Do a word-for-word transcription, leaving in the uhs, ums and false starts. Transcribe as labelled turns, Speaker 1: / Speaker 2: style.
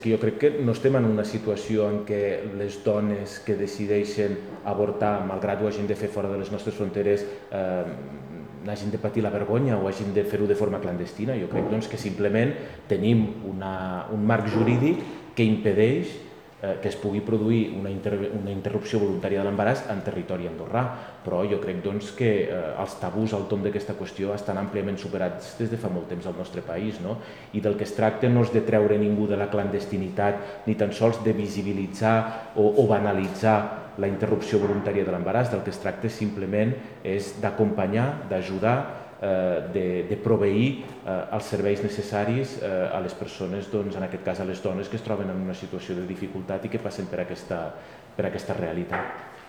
Speaker 1: Jo crec que no estem en una situació en què les dones que decideixen avortar, malgrat ho hagin de fer fora de les nostres fronteres, eh, n'hagin de patir la vergonya o hagin de fer-ho de forma clandestina. Jo crec doncs, que simplement tenim una, un marc jurídic que impedeix eh, que es pugui produir una, inter una interrupció voluntària de l'embaràs en territori andorrà. Però jo crec doncs, que eh, els tabús al tomb d'aquesta qüestió estan àmpliament superats des de fa molt temps al nostre país, no? I del que es tracta no és de treure ningú de la clandestinitat ni tan sols de visibilitzar o, o banalitzar la interrupció voluntària de l'embaràs. Del que es tracta simplement és d'acompanyar, d'ajudar, de, de proveir eh, els serveis necessaris eh, a les persones, doncs, en aquest cas a les dones que es troben en una situació de dificultat i que passen per aquesta, per aquesta realitat.